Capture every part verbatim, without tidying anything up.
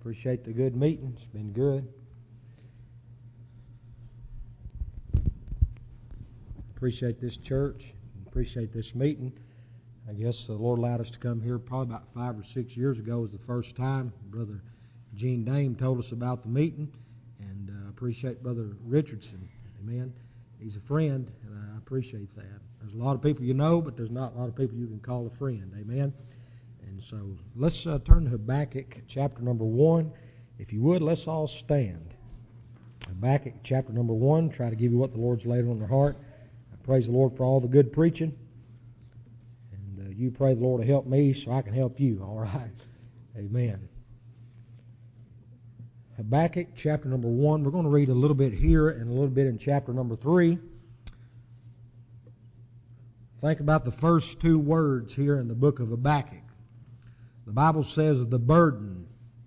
Appreciate the good meeting. It's been good. Appreciate this church. Appreciate this meeting. I guess the Lord allowed us to come here probably about five or six years ago was the first time. Brother Gene Dame told us about the meeting, and I uh, appreciate Brother Richardson. Amen. He's a friend, and I appreciate that. There's a lot of people you know, but there's not a lot of people you can call a friend. Amen. And so let's uh, turn to Habakkuk chapter number one. If you would, let's all stand. Habakkuk chapter number one. Try to give you what the Lord's laid on their heart. I praise the Lord for all the good preaching. And uh, you pray the Lord to help me so I can help you. All right. Amen. Habakkuk chapter number one. We're going to read a little bit here and a little bit in chapter number three. Think about the first two words here in the book of Habakkuk. The Bible says the burden.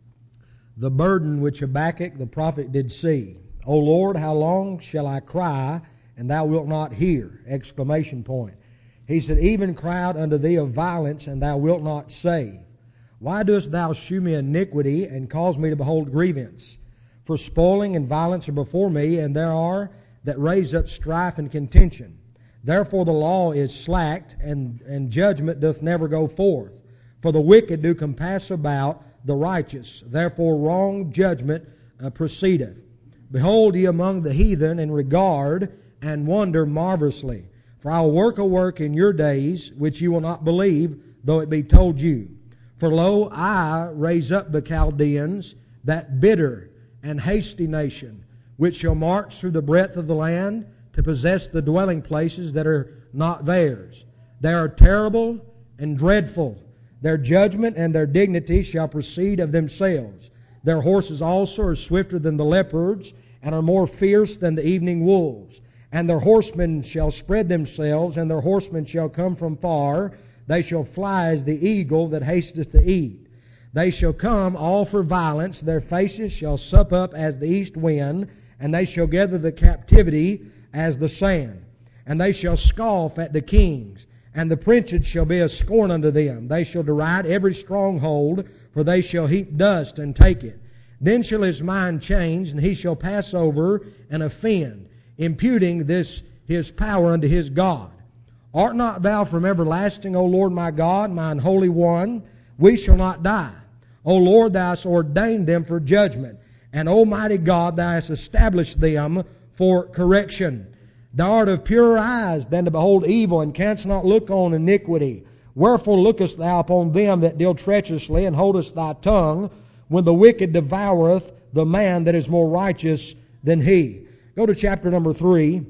The burden which Habakkuk the prophet did see. O Lord, how long shall I cry, and thou wilt not hear? Exclamation point. He said, even cry out unto thee of violence, and thou wilt not save. Why dost thou shew me iniquity, and cause me to behold grievance? For spoiling and violence are before me, and there are that raise up strife and contention. Therefore the law is slacked, and, and judgment doth never go forth. For the wicked do compass about the righteous. Therefore wrong judgment uh, proceedeth. Behold ye among the heathen, and regard and wonder marvelously. For I will work a work in your days, which you will not believe, though it be told you. For lo, I raise up the Chaldeans, that bitter and hasty nation, which shall march through the breadth of the land, to possess the dwelling places that are not theirs. They are terrible and dreadful. Their judgment and their dignity shall proceed of themselves. Their horses also are swifter than the leopards, and are more fierce than the evening wolves. And their horsemen shall spread themselves, and their horsemen shall come from far. They shall fly as the eagle that hasteth to eat. They shall come all for violence. Their faces shall sup up as the east wind, and they shall gather the captivity as the sand. And they shall scoff at the kings, and the princes shall be a scorn unto them. They shall deride every stronghold, for they shall heap dust and take it. Then shall his mind change, and he shall pass over and offend, imputing this his power unto his God. Art not thou from everlasting, O Lord my God, mine Holy One? We shall not die. O Lord, thou hast ordained them for judgment, and Almighty God, thou hast established them for correction. Thou art of purer eyes than to behold evil, and canst not look on iniquity. Wherefore lookest thou upon them that deal treacherously, and holdest thy tongue, when the wicked devoureth the man that is more righteous than he? Go to chapter number three,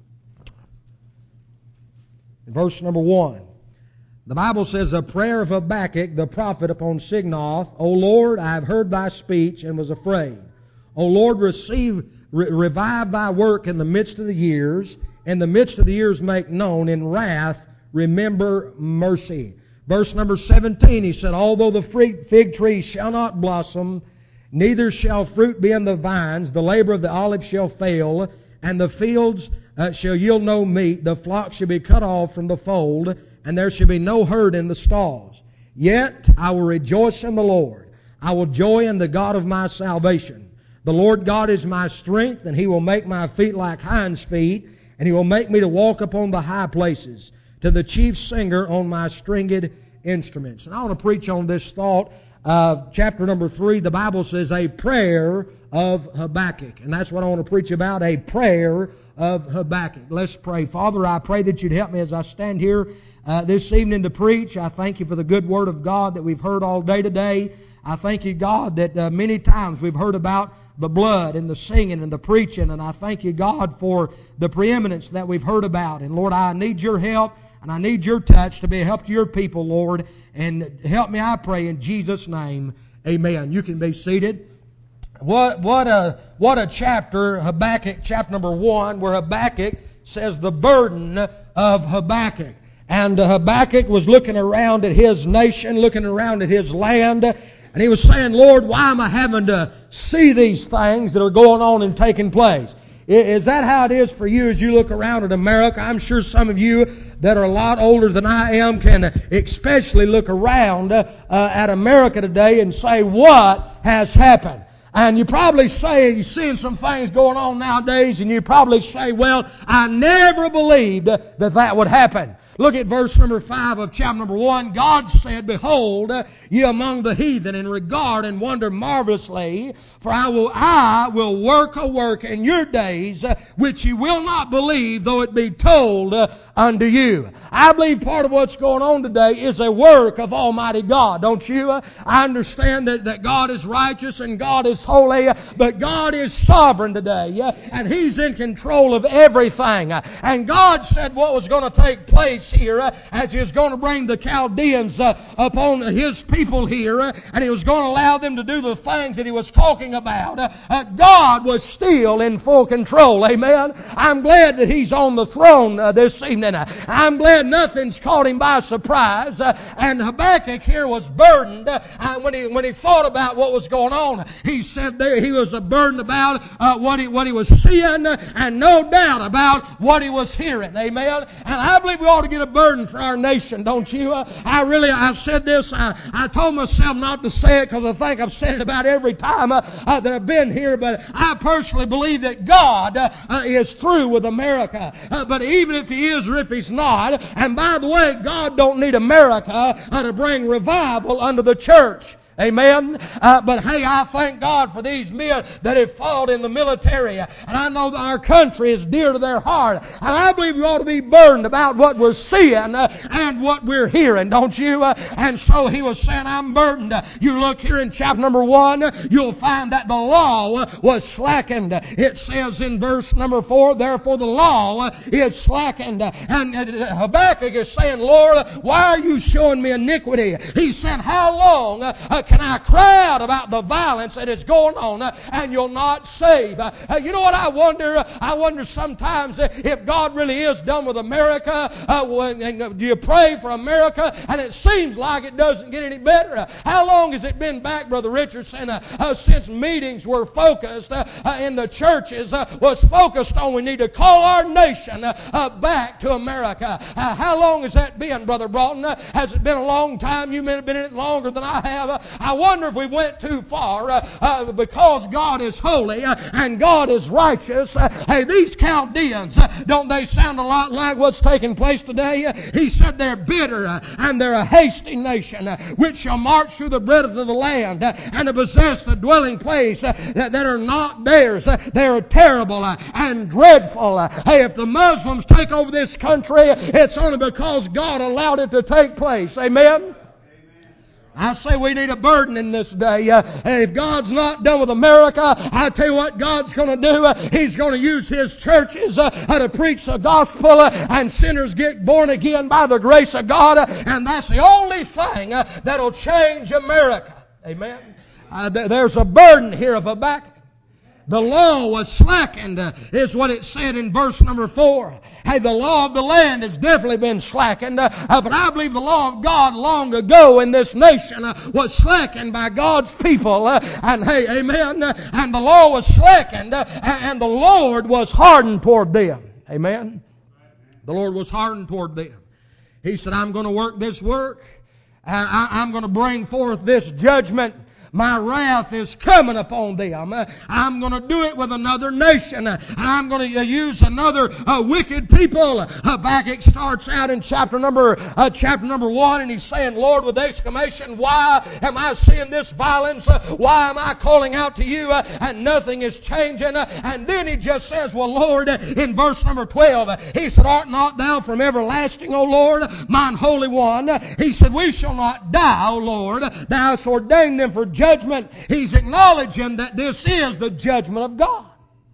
verse number one. The Bible says, a prayer of Habakkuk the prophet upon Signoth. O Lord, I have heard thy speech, and was afraid. O Lord, receive Re- revive thy work in the midst of the years. In the midst of the years make known. In wrath remember mercy. Verse number seventeen, he said, although the fig tree shall not blossom, neither shall fruit be in the vines, the labor of the olive shall fail, and the fields uh, shall yield no meat, the flock shall be cut off from the fold, and there shall be no herd in the stalls. Yet I will rejoice in the Lord. I will joy in the God of my salvation. The Lord God is my strength, and He will make my feet like hinds' feet, and He will make me to walk upon the high places, to the chief singer on my stringed instruments. And I want to preach on this thought of chapter number three. The Bible says, a prayer of Habakkuk. And that's what I want to preach about, a prayer of Habakkuk. Let's pray. Father, I pray that You'd help me as I stand here uh, this evening to preach. I thank You for the good Word of God that we've heard all day today. I thank You, God, that uh, many times we've heard about the blood and the singing and the preaching. And I thank You, God, for the preeminence that we've heard about. And Lord, I need Your help, and I need Your touch to be a help to Your people, Lord. And help me, I pray, in Jesus' name. Amen. You can be seated. What, what, a, what a chapter, Habakkuk, chapter number one, where Habakkuk says the burden of Habakkuk. And uh, Habakkuk was looking around at his nation, looking around at his land, and he was saying, Lord, why am I having to see these things that are going on and taking place? Is that how it is for you as you look around at America? I'm sure some of you that are a lot older than I am can especially look around uh, at America today and say, what has happened? And you probably say, you're seeing some things going on nowadays, and you probably say, well, I never believed that that would happen. Look at verse number five of chapter number one. God said, Behold, ye among the heathen, and regard and wonder marvelously, for I will, I will work a work in your days, which ye will not believe, though it be told unto you. I believe part of what's going on today is a work of Almighty God, don't you? I understand that, that God is righteous and God is holy, but God is sovereign today, and He's in control of everything. And God said what was going to take place here as He was going to bring the Chaldeans upon His people here, and He was going to allow them to do the things that He was talking about. God was still in full control. Amen. I'm glad that He's on the throne this evening. I'm glad nothing's caught Him by surprise. And Habakkuk here was burdened when he when he thought about what was going on. He said there he was burdened about uh, what he what he was seeing, and no doubt about what he was hearing. Amen. And I believe we ought to get a burden for our nation, don't you? I really I've said this. I, I told myself not to say it because I think I've said it about every time uh, uh, that I've been here. But I personally believe that God uh, is through with America. Uh, but even if He is or if He's not, and by the way, God don't need America uh, to bring revival unto the church. Amen. Uh, but hey, I thank God for these men that have fought in the military. And I know that our country is dear to their heart. And I believe we ought to be burdened about what we're seeing uh, and what we're hearing, don't you? Uh, and so he was saying, I'm burdened. Uh, you look here in chapter number one, you'll find that the law was slackened. It says in verse number four, therefore the law is slackened. And Habakkuk is saying, Lord, why are you showing me iniquity? He said, how long uh, can I cry out about the violence that is going on uh, and you'll not save? Uh, you know what I wonder? I wonder sometimes uh, if God really is done with America. Uh, when, and, uh, do you pray for America? And it seems like it doesn't get any better. Uh, how long has it been back, Brother Richardson, uh, uh, since meetings were focused uh, uh, in the churches, uh, was focused on we need to call our nation uh, uh, back to America? Uh, how long has that been, Brother Broughton? Uh, has it been a long time? You may have been in it longer than I have. Uh, I wonder if we went too far uh, uh, because God is holy uh, and God is righteous. Uh, hey, these Chaldeans, uh, don't they sound a lot like what's taking place today? Uh, he said they're bitter uh, and they're a hasty nation uh, which shall march through the breadth of the land uh, and to possess the dwelling place uh, that, that are not theirs. Uh, they are terrible uh, and dreadful. Uh, hey, if the Muslims take over this country, it's only because God allowed it to take place. Amen? I say we need a burden in this day. Uh, if God's not done with America, I tell you what God's going to do. Uh, He's going to use His churches uh, to preach the gospel uh, and sinners get born again by the grace of God. Uh, and that's the only thing uh, that'll change America. Amen. Uh, th- there's a burden here of Habakkuk. The law was slackened, uh, is what it said in verse number four. Hey, the law of the land has definitely been slackened, uh, uh, but I believe the law of God long ago in this nation uh, was slackened by God's people. Uh, and hey, amen. Uh, and the law was slackened, uh, and the Lord was hardened toward them. Amen. The Lord was hardened toward them. He said, I'm going to work this work. Uh, I, I'm going to bring forth this judgment. My wrath is coming upon them. I'm going to do it with another nation. I'm going to use another uh, wicked people. Habakkuk starts out in chapter number uh, chapter number one, and he's saying, Lord, with exclamation, why am I seeing this violence? Why am I calling out to you? And nothing is changing. And then he just says, well, Lord, in verse number twelve, he said, art not thou from everlasting, O Lord, mine holy one? He said, we shall not die, O Lord. Thou hast ordained them for judgment. He's acknowledging that this is the judgment of God.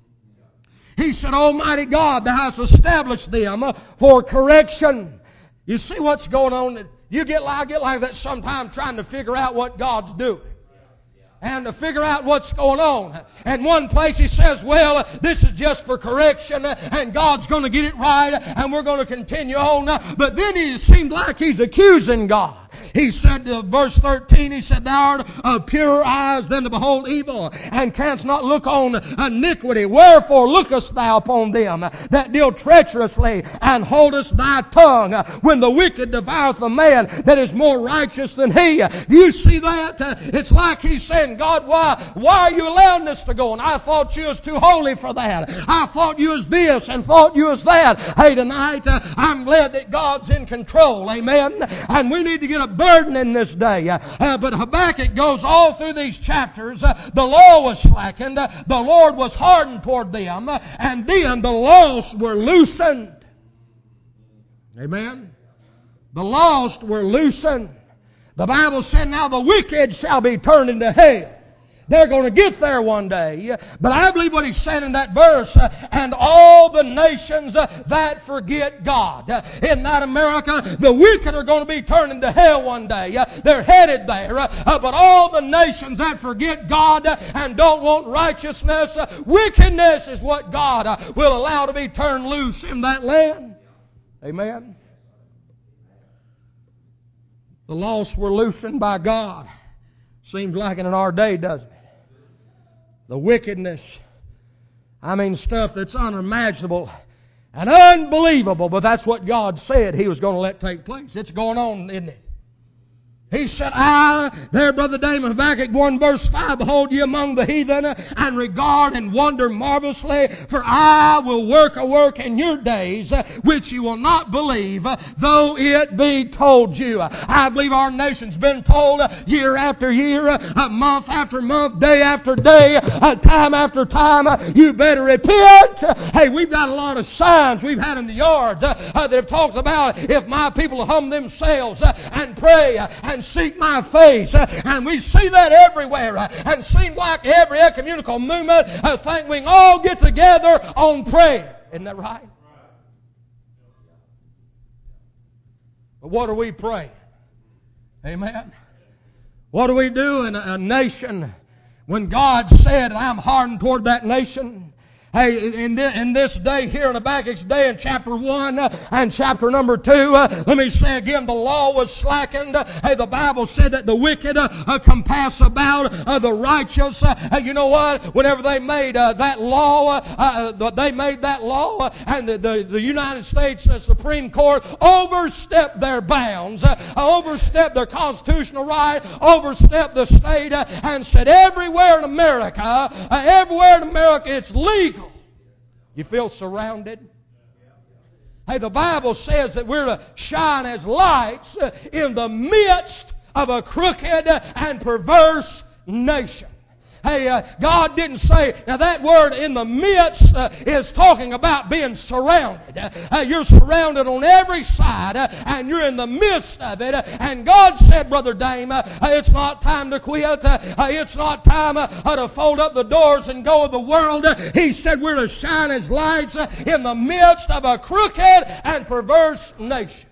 He said, Almighty God, thou hast established them for correction. You see what's going on? You get like, I get like that sometimes trying to figure out what God's doing. And to figure out what's going on. And one place he says, well, this is just for correction and God's going to get it right and we're going to continue on. But then it seemed like he's accusing God. He said, uh, verse thirteen, He said, Thou art of purer eyes than to behold evil, and canst not look on iniquity. Wherefore lookest thou upon them that deal treacherously, and holdest thy tongue when the wicked devoureth a man that is more righteous than he. Do you see that? It's like He's saying, God, why, why are you allowing this to go on? I thought you was too holy for that. I thought you was this and thought you was that. Hey, tonight, uh, I'm glad that God's in control. Amen. And we need to get a burden in this day. Uh, but Habakkuk goes all through these chapters. Uh, the law was slackened. Uh, the Lord was hardened toward them. Uh, and then the lost were loosened. Amen. The lost were loosened. The Bible said, now the wicked shall be turned into hell. They're going to get there one day. But I believe what He's saying in that verse, uh, and all the nations uh, that forget God. Uh, in that America, the wicked are going to be turned into hell one day. Uh, they're headed there. Uh, uh, but all the nations that forget God uh, and don't want righteousness, uh, wickedness is what God uh, will allow to be turned loose in that land. Amen. The lost were loosened by God. Seems like it in our day, doesn't it? The wickedness, I mean stuff that's unimaginable and unbelievable, but that's what God said He was going to let take place. It's going on, isn't it? He said, I, there, Brother Damon, Habakkuk one verse five, behold ye among the heathen, and regard and wonder marvelously, for I will work a work in your days, which you will not believe, though it be told you. I believe our nation's been told year after year, month after month, day after day, time after time, you better repent. Hey, we've got a lot of signs we've had in the yards that have talked about, if my people will hum themselves and pray and seek my face. And we see that everywhere. And it seems like every ecumenical movement I think we can all get together on prayer. Isn't that right? But what are we praying? Amen. What do we do in a nation when God said, I'm hardened toward that nation? Hey, in this, in this day here in Habakkuk's day in chapter one uh, and chapter number two, uh, let me say again, the law was slackened. Uh, hey, the Bible said that the wicked uh, uh, compass about uh, the righteous. Uh, you know what? Whenever they made uh, that law, uh, uh, they made that law, uh, and the, the, the United States uh, Supreme Court overstepped their bounds, uh, overstepped their constitutional right, overstepped the state, uh, and said everywhere in America, uh, everywhere in America, it's legal. You feel surrounded? Hey, the Bible says that we're to shine as lights in the midst of a crooked and perverse nation. Hey, uh, God didn't say, now that word in the midst uh, is talking about being surrounded. Uh, you're surrounded on every side uh, and you're in the midst of it. Uh, and God said, Brother Dame, uh, it's not time to quit. Uh, it's not time uh, to fold up the doors and go with the world. Uh, he said we're to shine as lights uh, in the midst of a crooked and perverse nation.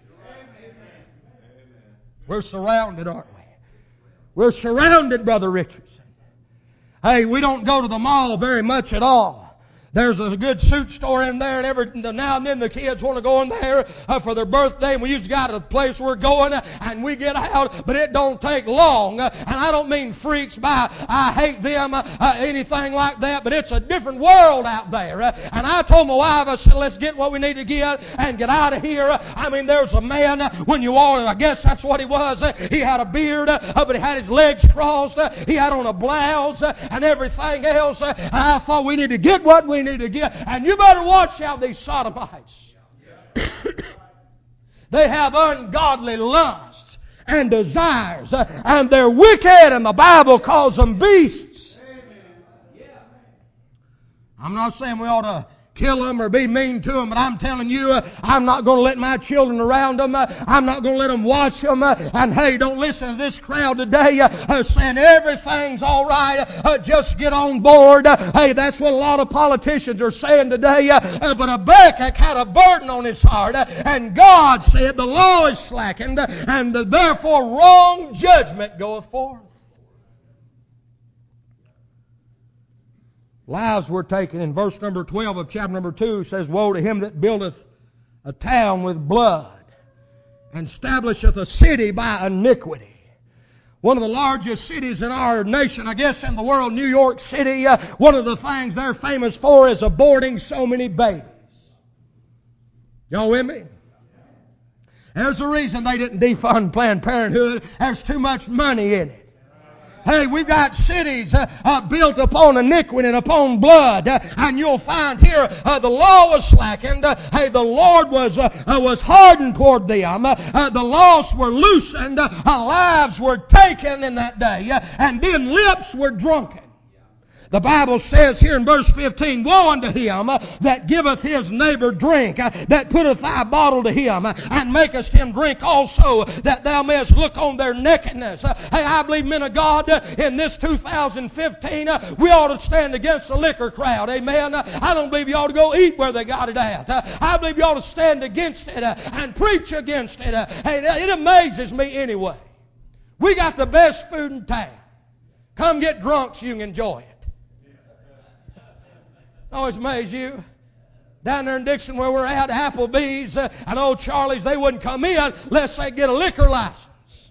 We're surrounded, aren't we? We're surrounded, Brother Richardson. Hey, we don't go to the mall very much at all. There's a good suit store in there, and every now and then the kids want to go in there uh, for their birthday. And we usually got a place we're going, uh, and we get out, but it don't take long. Uh, and I don't mean freaks by I hate them, uh, uh, anything like that, but it's a different world out there. Uh, and I told my wife, I said, let's get what we need to get and get out of here. Uh, I mean, there's a man uh, when you walk, I guess that's what he was. Uh, he had a beard, uh, but he had his legs crossed. Uh, he had on a blouse uh, and everything else. Uh, and I thought we need to get what we need to get. And you better watch out these sodomites. They have ungodly lusts and desires, uh, and they're wicked, and the Bible calls them beasts. I'm not saying we ought to kill them or be mean to them, but I'm telling you, uh, I'm not going to let my children around them. Uh, I'm not going to let them watch them. Uh, and hey, don't listen to this crowd today uh, uh, saying everything's all right. Uh, just get on board. Uh, hey, that's what a lot of politicians are saying today. Uh, uh, but Habakkuk had a burden on his heart, uh, and God said the law is slackened, uh, and uh, therefore wrong judgment goeth forth. Lives were taken. In verse number twelve of chapter number two says, woe to him that buildeth a town with blood, and establisheth a city by iniquity. One of the largest cities in our nation, I guess in the world, New York City, uh, one of the things they're famous for is aborting so many babies. Y'all with me? There's a reason they didn't defund Planned Parenthood. There's too much money in it. Hey, we've got cities uh, uh, built upon iniquity and upon blood. Uh, and you'll find here uh, the law was slackened. Uh, hey, the Lord was uh, uh, was hardened toward them. Uh, uh, the laws were loosened. Uh, lives were taken in that day. Uh, and then lips were drunken. The Bible says here in verse fifteen, woe unto him that giveth his neighbor drink, that putteth thy bottle to him, and makest him drink also, that thou mayest look on their nakedness. Hey, I believe, men of God, in this two thousand fifteen, we ought to stand against the liquor crowd. Amen. I don't believe you ought to go eat where they got it at. I believe you ought to stand against it and preach against it. Hey, it amazes me anyway. We got the best food in town. Come get drunk so you can enjoy it. Always amaze you. Down there in Dixon where we're at, Applebee's uh, and Old Charlie's, they wouldn't come in unless they get a liquor license.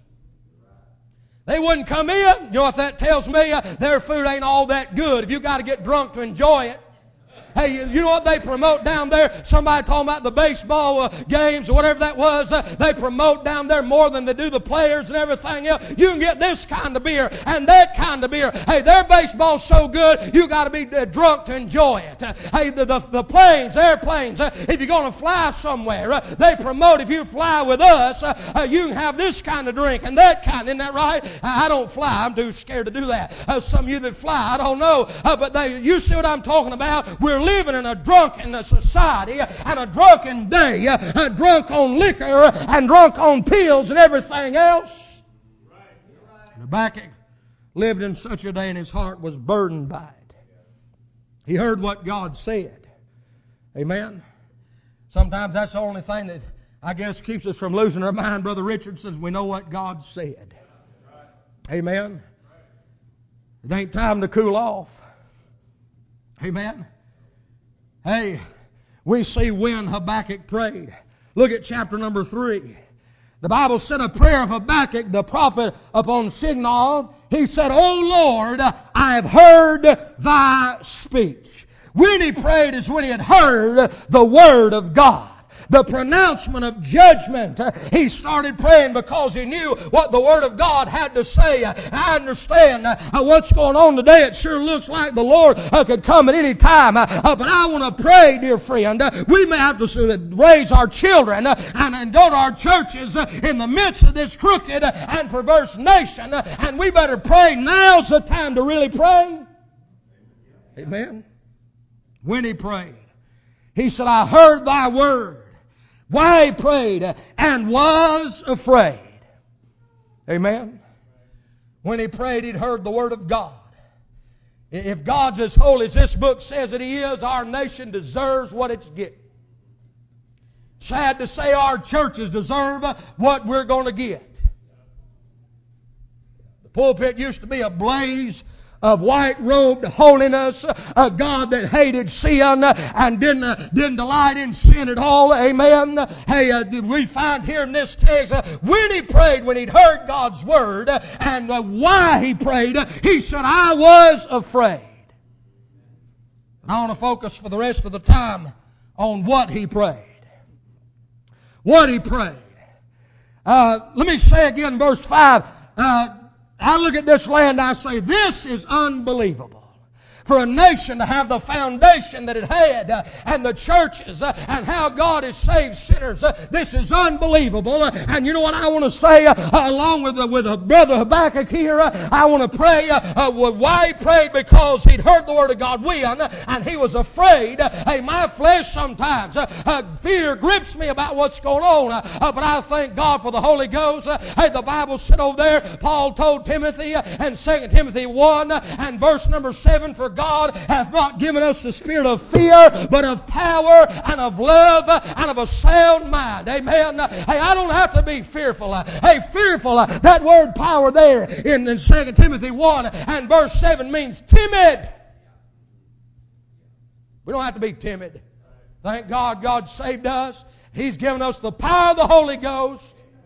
They wouldn't come in. You know what that tells me? Uh, their food ain't all that good if you got to get drunk to enjoy it. Hey, you know what they promote down there? Somebody talking about the baseball uh, games or whatever that was. Uh, they promote down there more than they do the players and everything else. You can get this kind of beer and that kind of beer. Hey, their baseball's so good, you got to be uh, drunk to enjoy it. Uh, hey, the, the, the planes, airplanes, uh, if you're going to fly somewhere, uh, they promote if you fly with us, uh, uh, you can have this kind of drink and that kind. Isn't that right? I, I don't fly. I'm too scared to do that. Uh, some of you that fly, I don't know. Uh, but they, you see what I'm talking about? We're living in a drunken society and a drunken day, uh, drunk on liquor and drunk on pills and everything else. And Habakkuk lived in such a day and his heart was burdened by it. He heard what God said. Amen. Sometimes that's the only thing that I guess keeps us from losing our mind, Brother Richard, says we know what God said. Amen. It ain't time to cool off. Amen. Hey, we see when Habakkuk prayed. Look at chapter number three. The Bible said a prayer of Habakkuk, the prophet, upon Shignal. He said, O Lord, I have heard thy speech. When he prayed is when he had heard the word of God. The pronouncement of judgment. He started praying because he knew what the Word of God had to say. I understand what's going on today. It sure looks like the Lord could come at any time. But I want to pray, dear friend. We may have to raise our children and go to our churches in the midst of this crooked and perverse nation. And we better pray. Now's the time to really pray. Amen. When he prayed, he said, I heard thy word. Why he prayed and was afraid. Amen. When he prayed, he'd heard the word of God. If God's as holy as this book says that He is, our nation deserves what it's getting. Sad to say our churches deserve what we're going to get. The pulpit used to be a blaze of white-robed holiness, a God that hated sin and didn't, uh, didn't delight in sin at all. Amen. Hey, uh, did we find here in this text, uh, when he prayed, when he'd heard God's word, uh, and uh, why he prayed, uh, he said, I was afraid. I want to focus for the rest of the time on what he prayed. What he prayed. Uh, let me say again, verse five, uh, I look at this land and I say, this is unbelievable. For a nation to have the foundation that it had, uh, and the churches, uh, and how God has saved sinners, uh, this is unbelievable. Uh, and you know what I want to say, uh, along with uh, with uh, Brother Habakkuk here, uh, I want to pray uh, uh, why he prayed, because he'd heard the Word of God when, uh, and he was afraid. Uh, hey, my flesh sometimes, uh, uh, fear grips me about what's going on, uh, uh, but I thank God for the Holy Ghost. Uh, hey, the Bible said over there, Paul told Timothy uh, in Second Timothy one uh, and verse number seven, for God hath not given us the spirit of fear, but of power and of love and of a sound mind. Amen. Hey, I don't have to be fearful. Hey, fearful, that word power there in, in Second Timothy one and verse seven means timid. We don't have to be timid. Thank God God saved us. He's given us the power of the Holy Ghost.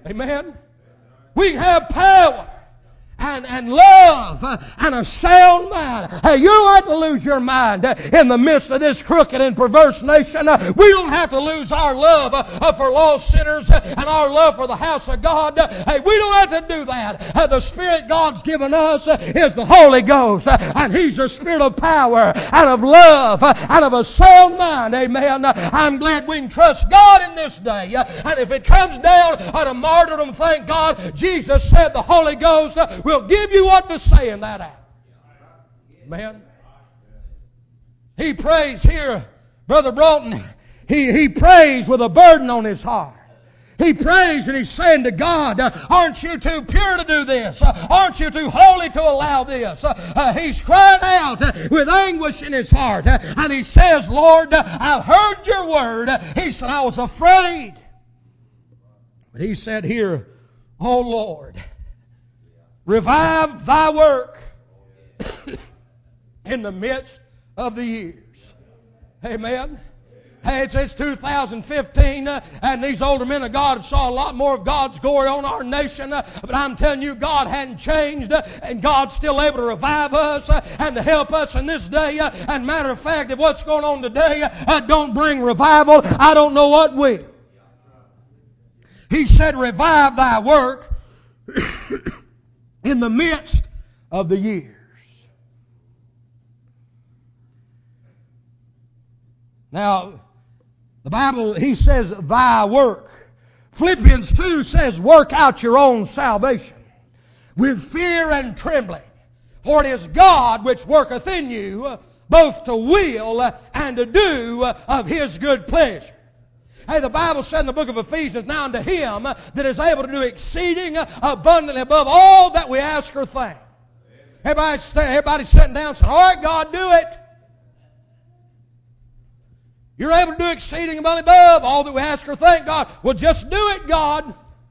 Amen? We have power. And, and love uh, and a sound mind. Hey, you don't have to lose your mind uh, in the midst of this crooked and perverse nation. Uh, we don't have to lose our love uh, uh, for lost sinners uh, and our love for the house of God. Uh, hey, we don't have to do that. Uh, the Spirit God's given us uh, is the Holy Ghost. Uh, and He's the Spirit of power and of love uh, and of a sound mind. Amen. Uh, I'm glad we can trust God in this day. Uh, and if it comes down on a martyrdom, thank God, Jesus said the Holy Ghost uh, will give you what to say in that hour. Amen. He prays here, Brother Broughton. He, he prays with a burden on his heart. He prays and he's saying to God, aren't you too pure to do this? Aren't you too holy to allow this? Uh, he's crying out with anguish in his heart. And he says, Lord, I've heard your word. He said, I was afraid. But he said here, oh Lord, revive thy work in the midst of the years. Amen. Hey, it's, it's two thousand fifteen, uh, and these older men of God saw a lot more of God's glory on our nation. Uh, but I'm telling you, God hadn't changed, uh, and God's still able to revive us uh, and to help us in this day. Uh, and matter of fact, if what's going on today uh, don't bring revival, I don't know what will. He said, revive thy work in the midst of the years. Now, the Bible, he says, thy work. Philippians two says, work out your own salvation with fear and trembling. For it is God which worketh in you, both to will and to do of His good pleasure. Hey, the Bible said in the book of Ephesians, now unto Him that is able to do exceeding abundantly above all that we ask or think. Everybody, everybody's sitting down and saying, all right, God, do it. You're able to do exceeding abundantly above all that we ask or think, God. Well, just do it, God.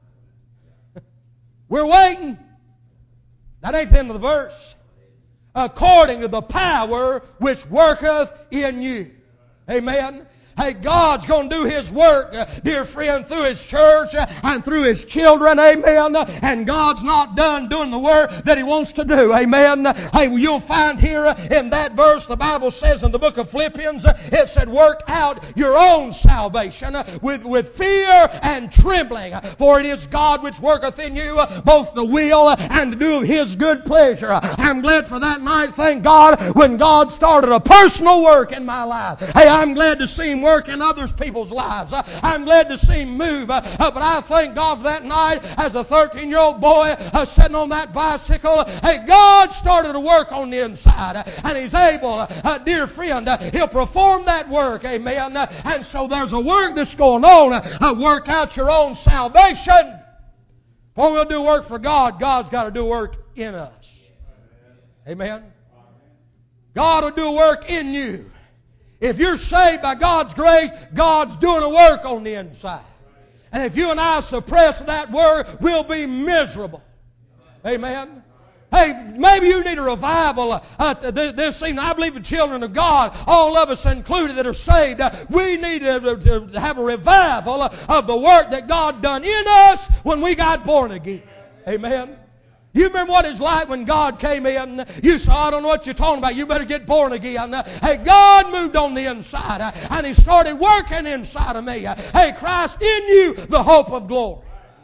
We're waiting. That ain't the end of the verse. According to the power which worketh in you. Amen. Hey, God's going to do His work, uh, dear friend, through His church uh, and through His children. Amen. And God's not done doing the work that He wants to do. Amen. Hey, you'll find here uh, in that verse, the Bible says in the book of Philippians, uh, it said, work out your own salvation uh, with, with fear and trembling. For it is God which worketh in you uh, both the will uh, and to do of His good pleasure. I'm glad for that night, thank God, when God started a personal work in my life. Hey, I'm glad to see Him work in others people's lives. I'm glad to see Him move. But I thank God for that night as a thirteen-year-old boy uh, sitting on that bicycle. Hey, God started a work on the inside. And He's able, uh, dear friend, uh, He'll perform that work. Amen. And so there's a work that's going on. Uh, work out your own salvation. When we'll do work for God, God's got to do work in us. Amen. God will do work in you. If you're saved by God's grace, God's doing a work on the inside. And if you and I suppress that work, we'll be miserable. Amen. Hey, maybe you need a revival uh, this evening. I believe the children of God, all of us included that are saved, uh, we need to, to have a revival of the work that God done in us when we got born again. Amen. You remember what it's like when God came in? You said, I don't know what you're talking about. You better get born again. Hey, God moved on the inside, and He started working inside of me. Hey, Christ in you, the hope of glory.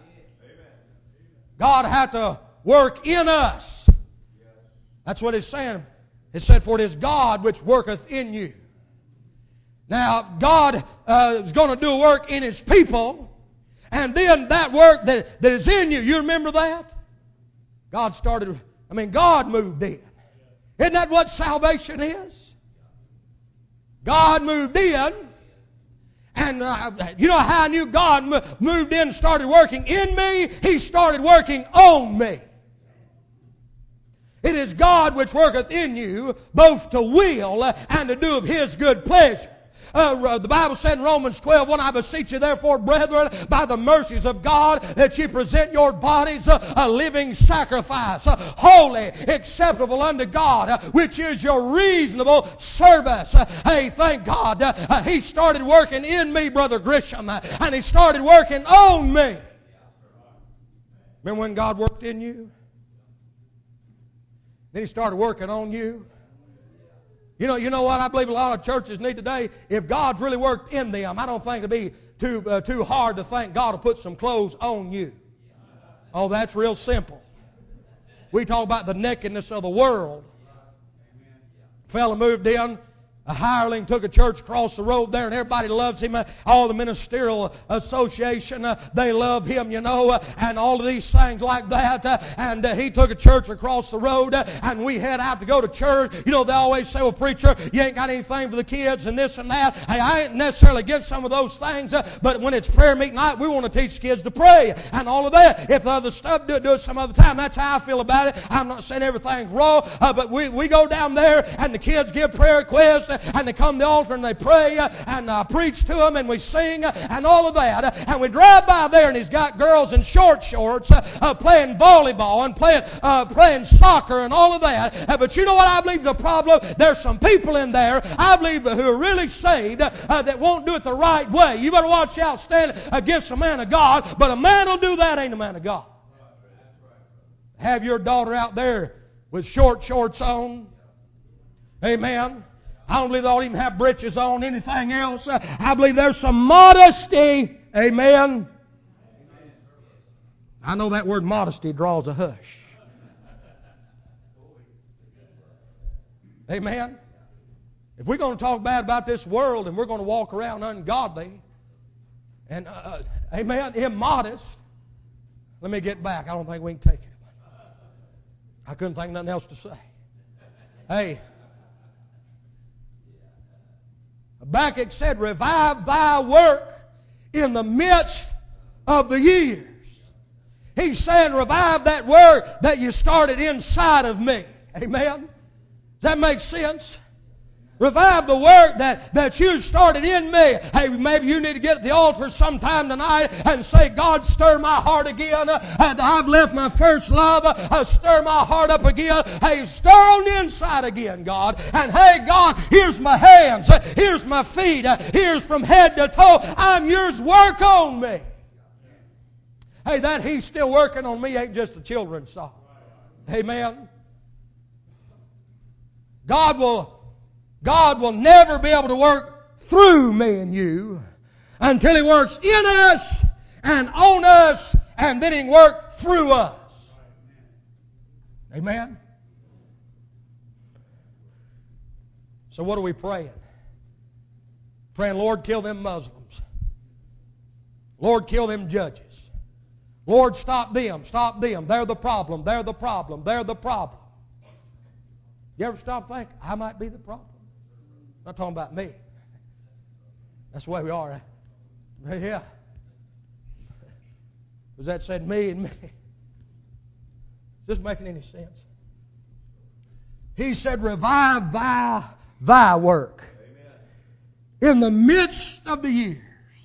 God had to work in us. That's what it's saying. It said, for it is God which worketh in you. Now, God uh, is going to do a work in His people, and then that work that, that is in you, you remember that? God started, I mean, God moved in. Isn't that what salvation is? God moved in. And uh, you know how I knew God moved in and started working in me? He started working on me. It is God which worketh in you, both to will and to do of His good pleasure. Uh, the Bible said in Romans twelve one, I beseech you therefore, brethren, by the mercies of God, that ye present your bodies a, a living sacrifice, uh, holy, acceptable unto God, uh, which is your reasonable service. Uh, hey, thank God, uh, uh, He started working in me, Brother Grisham, uh, and He started working on me. Remember when God worked in you? Then He started working on you. You know, you know what I believe a lot of churches need today? If God's really worked in them, I don't think it'd be too, uh, too hard to think God will put some clothes on you. Oh, that's real simple. We talk about the nakedness of the world. A fella moved in. A hireling took a church across the road there, and everybody loves him. All the ministerial association, uh, they love him, you know, uh, and all of these things like that. Uh, and uh, he took a church across the road, uh, and we head out to go to church. You know, they always say, well, preacher, you ain't got anything for the kids and this and that. Hey, I ain't necessarily against some of those things, uh, but when it's prayer meeting night, we want to teach kids to pray and all of that. If the other stuff, do it, do it some other time. That's how I feel about it. I'm not saying everything's wrong, uh, but we, we go down there, and the kids give prayer requests, and they come to the altar and they pray, and I preach to them, and we sing, and all of that. And we drive by there, and he's got girls in short shorts uh, playing volleyball and playing uh, playing soccer and all of that. Uh, but you know what I believe is a problem? There's some people in there, I believe, who are really saved uh, that won't do it the right way. You better watch out standing against a man of God, but a man will do that ain't a man of God. Have your daughter out there with short shorts on. Amen. I don't believe they don't even have breeches on, anything else. I believe there's some modesty. Amen. I know that word modesty draws a hush. Amen. If we're going to talk bad about this world and we're going to walk around ungodly and, uh, amen, immodest, let me get back. I don't think we can take it. I couldn't think of nothing else to say. Hey. Habakkuk said, revive thy work in the midst of the years. He's saying, revive that work that you started inside of me. Amen? Does that make sense? Revive the work that, that you started in me. Hey, maybe you need to get at the altar sometime tonight and say, God, stir my heart again. And I've left my first love. Uh, stir my heart up again. Hey, stir on the inside again, God. And hey, God, here's my hands. Here's my feet. Here's from head to toe. I'm yours. Work on me. Hey, that He's still working on me ain't just a children's song. Amen. God will God will never be able to work through me and you until He works in us and on us, and then He can work through us. Amen? So what are we praying? Praying, Lord, kill them Muslims. Lord, kill them judges. Lord, stop them. Stop them. They're the problem. They're the problem. They're the problem. You ever stop thinking, I might be the problem? I'm not talking about me. That's the way we are. Yeah. Because that said me and me. Is this making any sense? He said, revive thy, thy work. Amen. In the midst of the years.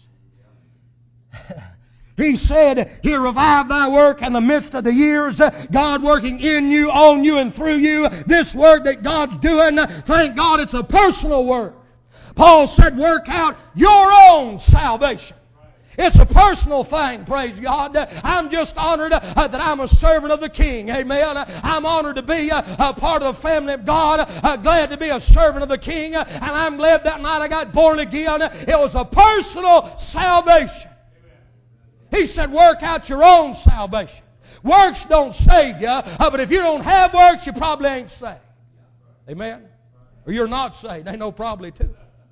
He said, He'll revive thy work in the midst of the years. God working in you, on you, and through you. This work that God's doing, thank God it's a personal work. Paul said, work out your own salvation. It's a personal thing, praise God. I'm just honored uh, that I'm a servant of the King. Amen. I'm honored to be uh, a part of the family of God. Uh, glad to be a servant of the King. Uh, and I'm glad that night I got born again. It was a personal salvation. He said, work out your own salvation. Works don't save you, uh, but if you don't have works, you probably ain't saved. Amen? Or you're not saved. They know probably too.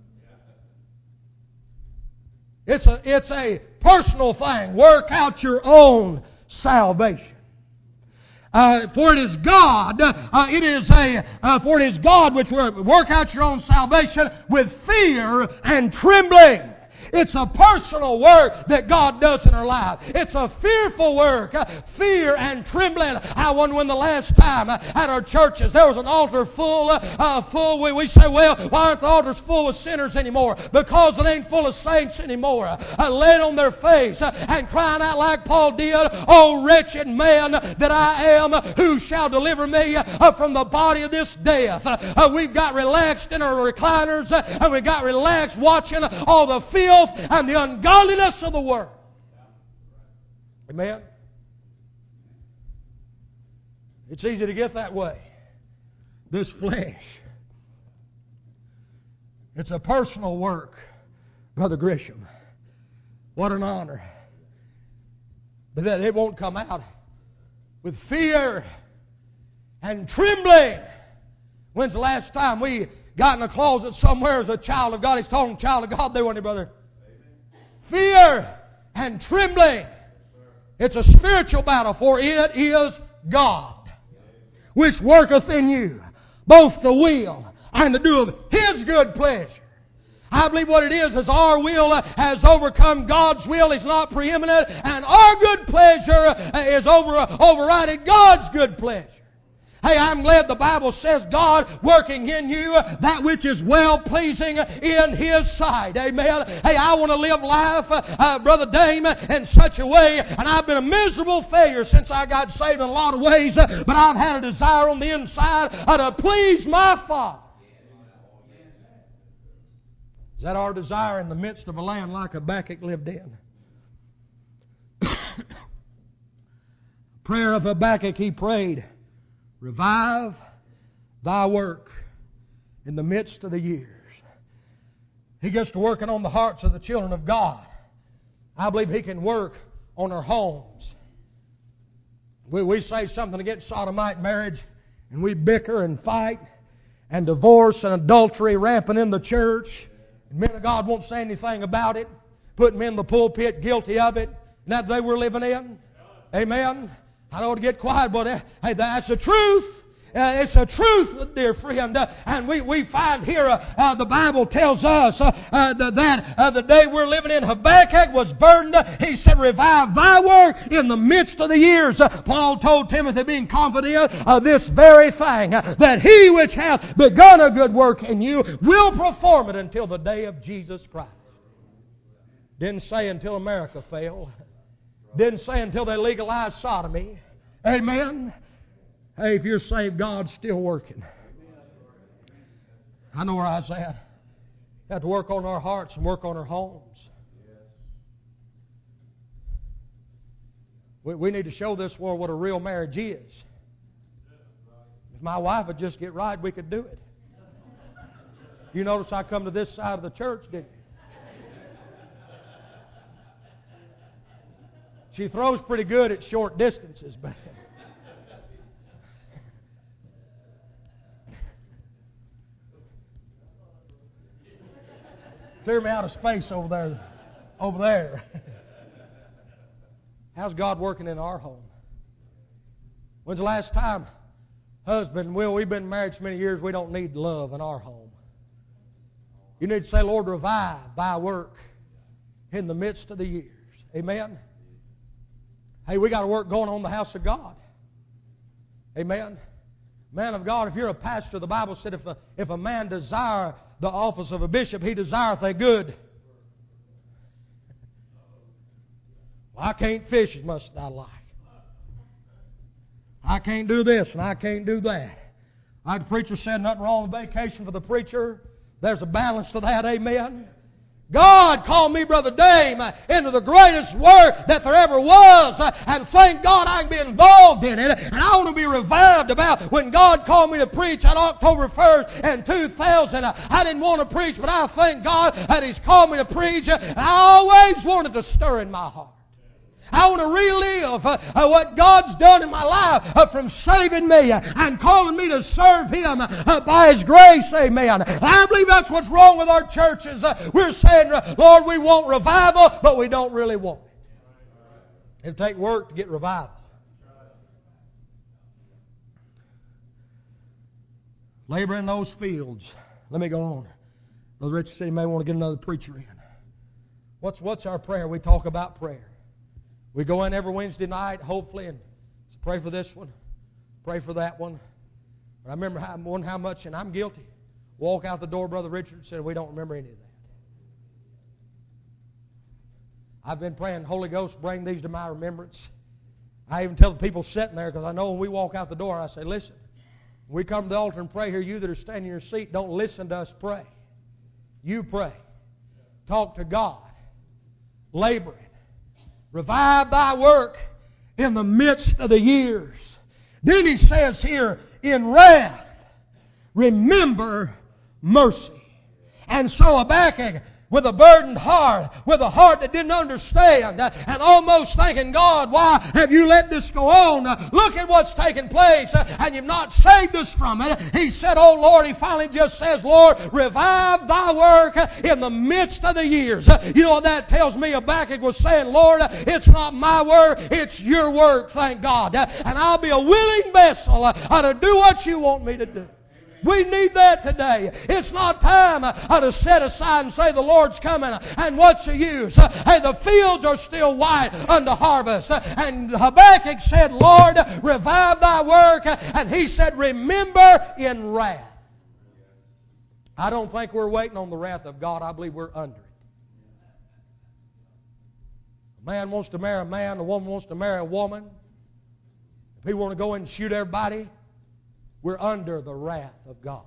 It's a, it's a personal thing. Work out your own salvation. Uh, for it is God, uh, it is a, uh, for it is God which will work out your own salvation with fear and trembling. It's a personal work that God does in our life. It's a fearful work. Uh, fear and trembling. I wonder when the last time uh, at our churches there was an altar full, uh, uh, full. We, we say, well, why aren't the altars full with sinners anymore? Because it ain't full of saints anymore. Uh, laying on their face uh, and crying out like Paul did, oh wretched man that I am, who shall deliver me uh, from the body of this death? Uh, uh, we've got relaxed in our recliners uh, and we got relaxed watching all the filth and the ungodliness of the world. Amen? It's easy to get that way. This flesh. It's a personal work, Brother Grisham. What an honor. But that it won't come out with fear and trembling. When's the last time we got in a closet somewhere as a child of God? He's talking child of God there, wasn't he, brother? Amen. Fear and trembling. It's a spiritual battle, for it is God which worketh in you both the will and the do of His good pleasure. I believe what it is is our will has overcome God's will. It's not preeminent, and our good pleasure is over overriding God's good pleasure. Hey, I'm glad the Bible says God working in you that which is well-pleasing in His sight. Amen. Hey, I want to live life, uh, Brother Dame, in such a way, and I've been a miserable failure since I got saved in a lot of ways, but I've had a desire on the inside uh, to please my Father. Is that our desire in the midst of a land like Habakkuk lived in? Prayer of Habakkuk, he prayed, revive thy work in the midst of the years. He gets to working on the hearts of the children of God. I believe He can work on our homes. We, we say something against sodomite marriage, and we bicker and fight, and divorce and adultery rampant in the church. And men of God won't say anything about it, putting men in the pulpit guilty of it. And that day we're living in. Amen. I don't want to get quiet, but uh, hey, that's the truth. Uh, it's the truth, dear friend. Uh, and we, we find here, uh, uh, the Bible tells us uh, uh, that uh, the day we're living in, Habakkuk was burdened. He said, revive thy work in the midst of the years. Uh, Paul told Timothy, being confident of this very thing, uh, that he which hath begun a good work in you will perform it until the day of Jesus Christ. Didn't say until America fell. Didn't say until they legalized sodomy. Amen. Hey, if you're saved, God's still working. I know where I was at. We have to work on our hearts and work on our homes. We, we need to show this world what a real marriage is. If my wife would just get right, we could do it. You notice I come to this side of the church, didn't you? She throws pretty good at short distances, but clear me out of space over there. Over there. How's God working in our home? When's the last time, husband, Will, we've been married so many years we don't need love in our home. You need to say, Lord, revive thy work in the midst of the years. Amen. Hey, we got a work going on in the house of God. Amen. Man of God, if you're a pastor, the Bible said if a, if a man desire the office of a bishop, he desireth a good. Well, I can't fish as much as I like. I can't do this and I can't do that. Like the preacher said, nothing wrong with vacation for the preacher. There's a balance to that, amen. God called me, Brother Dame, into the greatest work that there ever was. And thank God I can be involved in it. And I want to be revived about when God called me to preach on October first in two thousand. I didn't want to preach, but I thank God that He's called me to preach. And I always wanted to stir in my heart. I want to relive uh, uh, what God's done in my life uh, from saving me uh, and calling me to serve Him uh, by His grace. Amen. I believe that's what's wrong with our churches. Uh, we're saying, Lord, we want revival, but we don't really want it. It'll take work to get revival. Labor in those fields. Let me go on. Brother Richard said he may want to get another preacher in. What's, what's our prayer? We talk about prayer. We go in every Wednesday night, hopefully, and pray for this one, pray for that one. But I remember how, one how much, and I'm guilty. Walk out the door, Brother Richard said, we don't remember any of that. I've been praying, Holy Ghost, bring these to my remembrance. I even tell the people sitting there, because I know when we walk out the door, I say, listen, when we come to the altar and pray here, you that are standing in your seat, don't listen to us pray. You pray. Talk to God. Labor. Revive thy work in the midst of the years. Then he says here, in wrath, remember mercy. And so Habakkuk, with a burdened heart, with a heart that didn't understand, uh, and almost thinking, God, why have you let this go on? Uh, look at what's taking place, uh, and you've not saved us from it. He said, oh Lord, he finally just says, Lord, revive thy work uh, in the midst of the years. Uh, you know what that tells me? Habakkuk was saying, Lord, uh, it's not my work, it's your work, thank God. Uh, and I'll be a willing vessel uh, uh, to do what you want me to do. We need that today. It's not time uh, to set aside and say the Lord's coming and what's the use? Uh, hey, the fields are still white unto harvest. Uh, and Habakkuk said, Lord, revive thy work. Uh, and he said, remember in wrath. I don't think we're waiting on the wrath of God. I believe we're under it. A man wants to marry a man. A woman wants to marry a woman. If he want to go in and shoot everybody, we're under the wrath of God.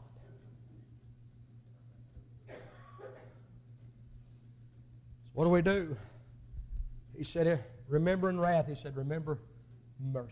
What do we do? He said, remember in wrath. He said, remember mercy.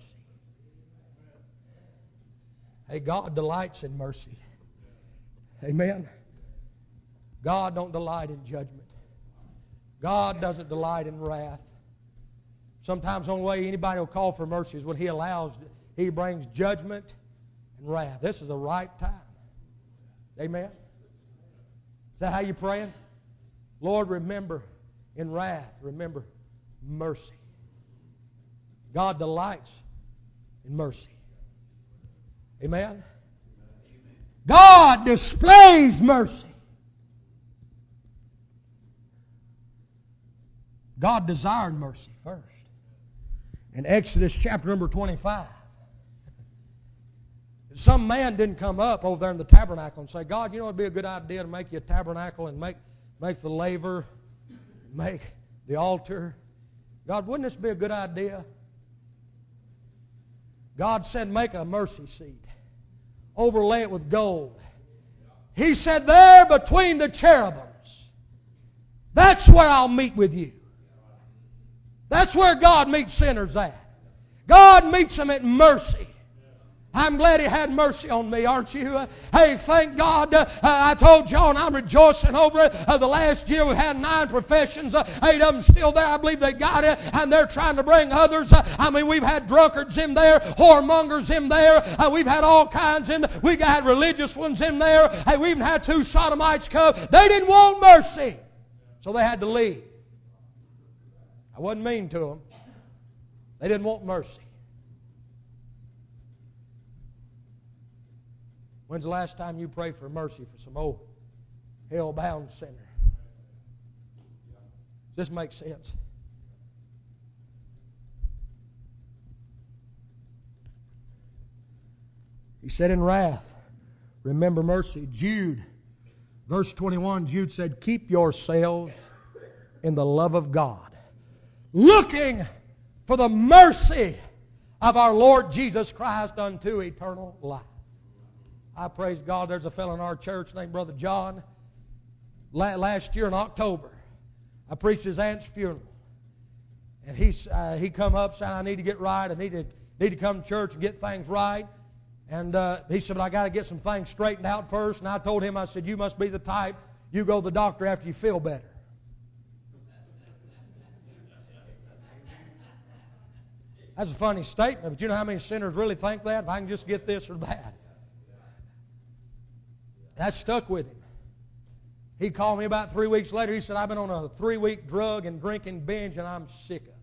Hey, God delights in mercy. Amen. God don't delight in judgment. God doesn't delight in wrath. Sometimes the only way anybody will call for mercy is when He allows, He brings judgment and wrath. This is the right time. Amen. Is that how you're praying? Lord, remember in wrath, remember mercy. God delights in mercy. Amen. God displays mercy. God desired mercy first. In Exodus chapter number twenty-five, some man didn't come up over there in the tabernacle and say, God, you know it would be a good idea to make you a tabernacle and make, make the laver, make the altar. God, wouldn't this be a good idea? God said, make a mercy seat. Overlay it with gold. He said, there between the cherubims, that's where I'll meet with you. That's where God meets sinners at. God meets them at mercy. I'm glad He had mercy on me, aren't you? Uh, hey, thank God. Uh, I told John I'm rejoicing over it. Uh, the last year we had nine professions. Uh, eight of them still there. I believe they got it. And they're trying to bring others. Uh, I mean, we've had drunkards in there, whoremongers in there. Uh, we've had all kinds in there. We got religious ones in there. Hey, we even had two sodomites come. They didn't want mercy. So they had to leave. I wasn't mean to them. They didn't want mercy. When's the last time you prayed for mercy for some old hell-bound sinner? Does this make sense? He said in wrath, remember mercy. Jude, verse twenty-one, Jude said, keep yourselves in the love of God, looking for the mercy of our Lord Jesus Christ unto eternal life. I praise God, there's a fellow in our church named Brother John. Last year in October, I preached his aunt's funeral. And he, uh, he come up saying, I need to get right. I need to, need to come to church and get things right. And uh, he said, but I got to get some things straightened out first. And I told him, I said, you must be the type, you go to the doctor after you feel better. That's a funny statement, but you know how many sinners really think that? If I can just get this or that. That stuck with him. He called me about three weeks later. He said, I've been on a three-week drug and drinking binge and I'm sick of it.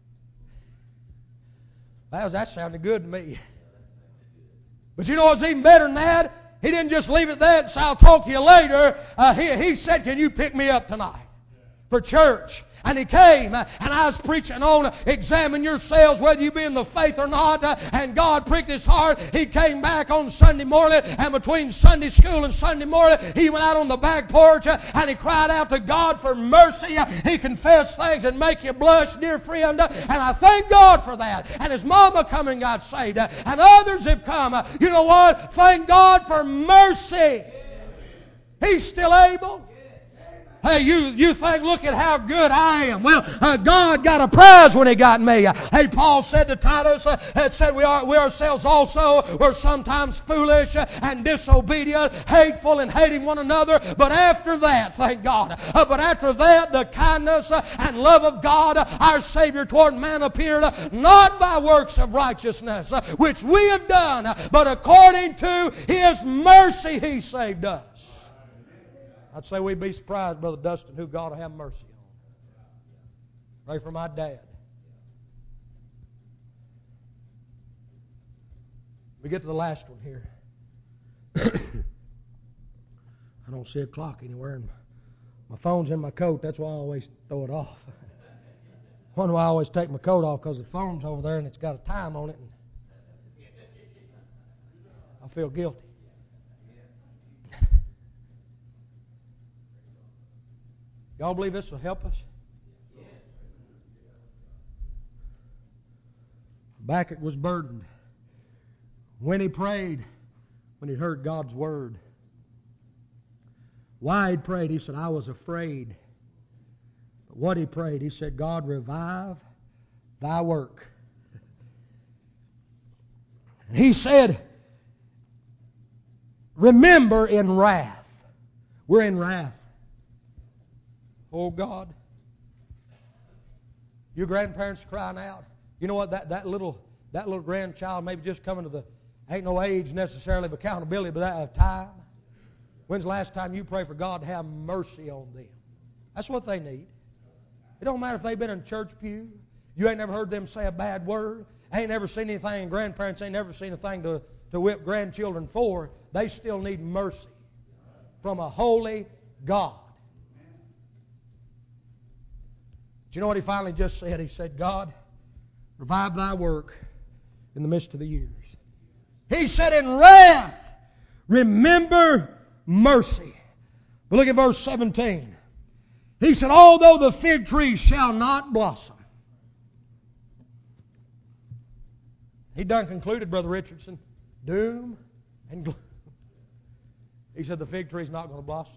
That, that sounded good to me. But you know what's even better than that? He didn't just leave it there and say, I'll talk to you later. Uh, he, he said, can you pick me up tonight for church? And he came, and I was preaching on examine yourselves whether you be in the faith or not. And God pricked his heart. He came back on Sunday morning, and between Sunday school and Sunday morning, he went out on the back porch and he cried out to God for mercy. He confessed things that make you blush, dear friend. And I thank God for that. And his mama come and got saved, and others have come. You know what? Thank God for mercy. He's still able. Hey, you, you think, look at how good I am. Well, uh, God got a prize when He got me. Hey, Paul said to Titus, uh, had said we, are, we ourselves also were sometimes foolish and disobedient, hateful and hating one another. But after that, thank God, uh, but after that, the kindness uh, and love of God, uh, our Savior toward man appeared, uh, not by works of righteousness, uh, which we have done, uh, but according to His mercy He saved us. I'd say we'd be surprised, Brother Dustin, who God will have mercy on. Pray for my dad. We get to the last one here. I don't see a clock anywhere, and my phone's in my coat. That's why I always throw it off. Wonder why I always take my coat off, because the phone's over there and it's got a time on it, and I feel guilty. Y'all believe this will help us? Habakkuk was burdened. When he prayed, when he heard God's word. Why he prayed, he said, I was afraid. But what he prayed, he said, God, revive thy work. And he said, remember in wrath. We're in wrath. Oh God, your grandparents crying out. You know what? That, that little that little grandchild maybe just coming to the ain't no age necessarily of accountability, but that of time. When's the last time you pray for God to have mercy on them? That's what they need. It don't matter if they've been in a church pew. You ain't never heard them say a bad word. Ain't never seen anything. And grandparents ain't never seen a thing to to whip grandchildren for. They still need mercy from a holy God. Do you know what he finally just said? He said, God, revive thy work in the midst of the years. He said, in wrath, remember mercy. But look at verse seventeen. He said, although the fig tree shall not blossom. He done concluded, Brother Richardson, doom and gloom. He said, the fig tree is not going to blossom.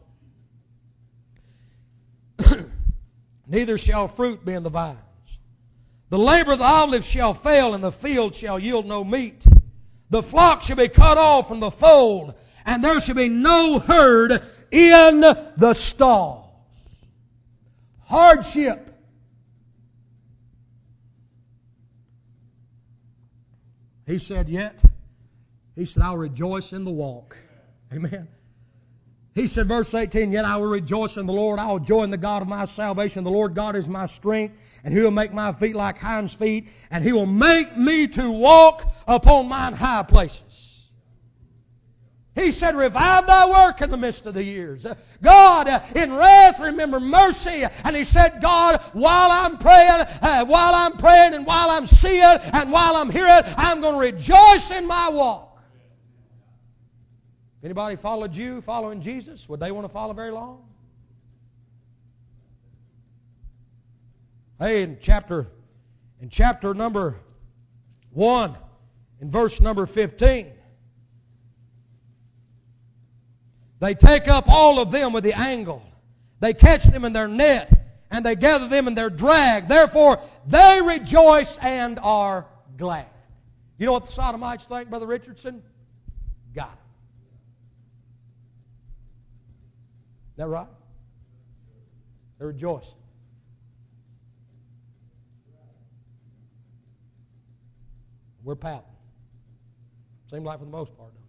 Neither shall fruit be in the vines. The labor of the olive shall fail, and the field shall yield no meat. The flock shall be cut off from the fold, and there shall be no herd in the stalls. Hardship. He said, yet, he said, I'll rejoice in the walk. Amen. He said, verse eighteen, yet I will rejoice in the Lord. I will joy in the God of my salvation. The Lord God is my strength, and He will make my feet like hinds' feet, and He will make me to walk upon mine high places. He said, revive thy work in the midst of the years. God, in wrath, remember mercy. And He said, God, while I'm praying, uh, while I'm praying and while I'm seeing and while I'm hearing, I'm going to rejoice in my walk. Anybody followed you following Jesus? Would they want to follow very long? Hey, in chapter, in chapter number one, in verse number fifteen, they take up all of them with the angle. They catch them in their net, and they gather them in their drag. Therefore, they rejoice and are glad. You know what the Sodomites think, Brother Richardson? Got it. Is that right? They're rejoicing. We're pouting. Seems like for the most part, don't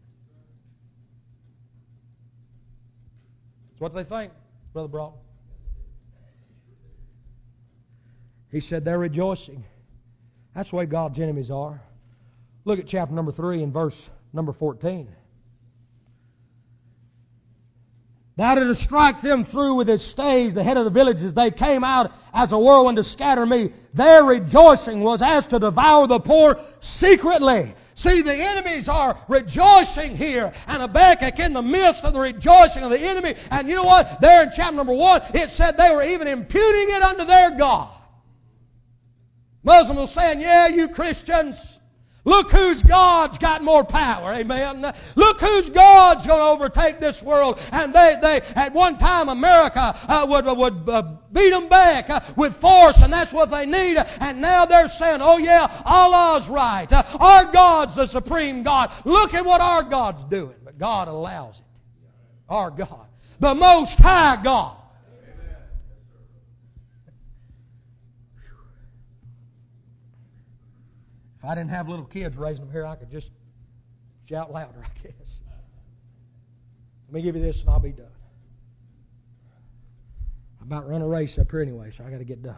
it? It's what they think, Brother Broughton. He said they're rejoicing. That's the way God's enemies are. Look at chapter number three and verse number fourteen. Thou didst strike them through with his staves, the head of the villages. They came out as a whirlwind to scatter me. Their rejoicing was as to devour the poor secretly. See, the enemies are rejoicing here. And Habakkuk in the midst of the rejoicing of the enemy. And you know what? There in chapter number one, it said they were even imputing it unto their God. Muslims were saying, yeah, you Christians, Look whose God's got more power. Amen. Look whose God's going to overtake this world. And they, they at one time, America uh, would, would uh, beat them back uh, with force, and that's what they need. And now they're saying, oh yeah, Allah's right. Uh, our God's the supreme God. Look at what our God's doing. But God allows it. Our God. The Most High God. If I didn't have little kids raising them here, I could just shout louder, I guess. Let me give you this and I'll be done. I'm about to run a race up here anyway, so I got to get done.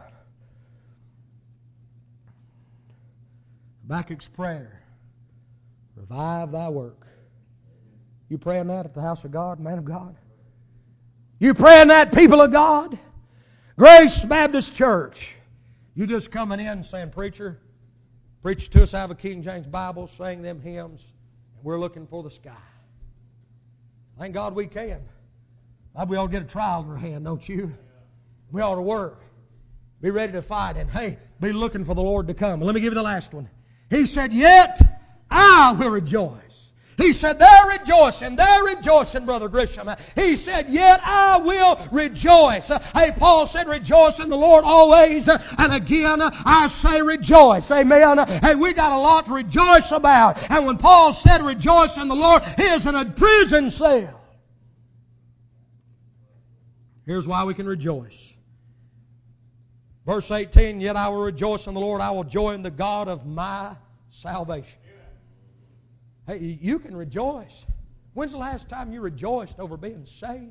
Habakkuk's prayer. Revive thy work. You praying that at the house of God, man of God? You praying that, people of God? Grace Baptist Church. You just coming in saying, preacher, preach to us out of a King James Bible, sing them hymns, and we're looking for the sky. Thank God we can. We ought to get a trial in our hand, don't you? We ought to work. Be ready to fight, and hey, be looking for the Lord to come. Let me give you the last one. He said, yet I will rejoice. He said, they're rejoicing, they're rejoicing, Brother Grisham. He said, yet I will rejoice. Hey, Paul said, rejoice in the Lord always. And again, I say rejoice. Amen. Hey, we got a lot to rejoice about. And when Paul said rejoice in the Lord, he is in a prison cell. Here's why we can rejoice. Verse eighteen, yet I will rejoice in the Lord. I will join the God of my salvation. Hey, you can rejoice. When's the last time you rejoiced over being saved?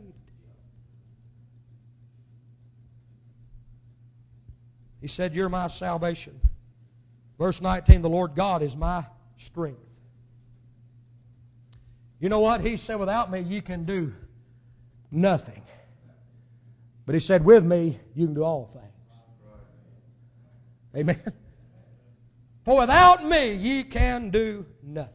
He said, you're my salvation. Verse nineteen, the Lord God is my strength. You know what? He said, without me you can do nothing. But He said, with me you can do all things. Amen. For without me ye can do nothing.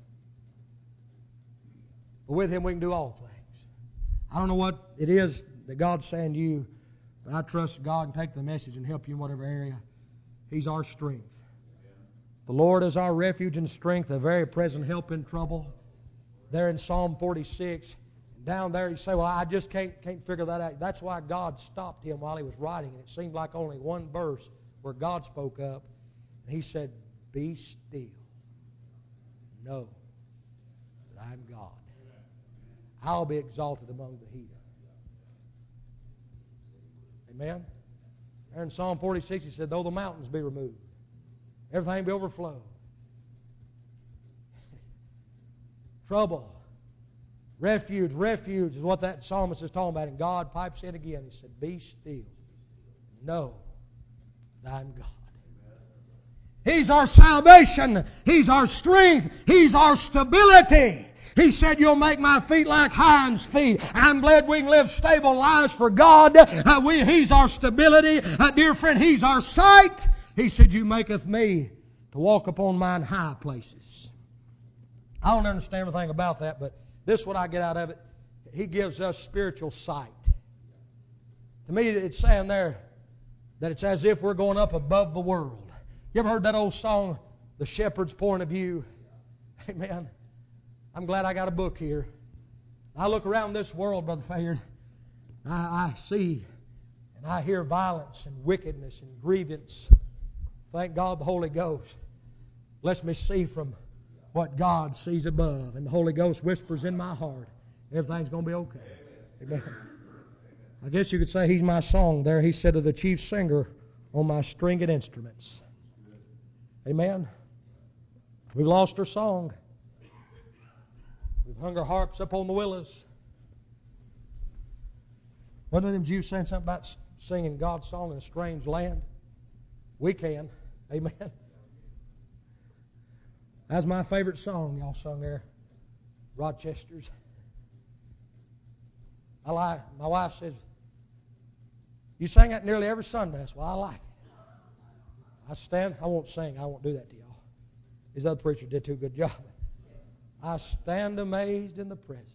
But with Him we can do all things. I don't know what it is that God's saying to you, but I trust God and take the message and help you in whatever area. He's our strength. The Lord is our refuge and strength, a very present help in trouble. There in Psalm forty-six, down there you say, well, I just can't, can't figure that out. That's why God stopped him while he was writing. And it seemed like only one verse where God spoke up. And He said, be still. Know that I'm God. I'll be exalted among the heathen. Amen? There in Psalm forty-six, He said, though the mountains be removed, everything be overflowed. Trouble. Refuge. Refuge is what that psalmist is talking about. And God pipes in again. He said, be still. Know that I'm God. He's our salvation. He's our strength. He's our stability. He said, you'll make my feet like hinds' feet. I'm glad we can live stable lives for God. Uh, we, he's our stability. Uh, dear friend, He's our sight. He said, you maketh me to walk upon mine high places. I don't understand everything about that, but this is what I get out of it. He gives us spiritual sight. To me, it's saying there that it's as if we're going up above the world. You ever heard that old song, The Shepherd's Point of View? Amen. I'm glad I got a book here. I look around this world, Brother Fayard, I, I see and I hear violence and wickedness and grievance. Thank God the Holy Ghost lets me see from what God sees above. And the Holy Ghost whispers in my heart, everything's going to be okay. Amen. I guess you could say He's my song there. He said to the chief singer on my stringed instruments. Amen. We've lost our song. We've hung our harps up on the willows. Wasn't them Jews saying something about singing God's song in a strange land? We can. Amen. That's my favorite song y'all sung there. Rochester's. I like. My wife says, you sing that nearly every Sunday. I said, well, I like it. I stand. I won't sing. I won't do that to y'all. These other preachers did too good a job. I stand amazed in the presence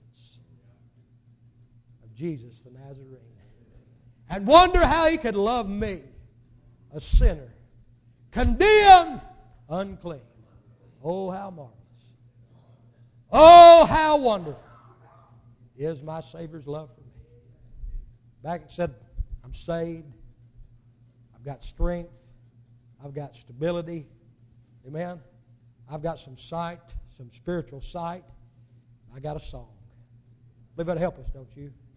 of Jesus the Nazarene and wonder how He could love me, a sinner, condemned, unclean. Oh, how marvelous. Oh, how wonderful is my Savior's love for me. Back it said, I'm saved. I've got strength. I've got stability. Amen. I've got some sight, some spiritual sight. I got a song. I believe that'll help us, don't you?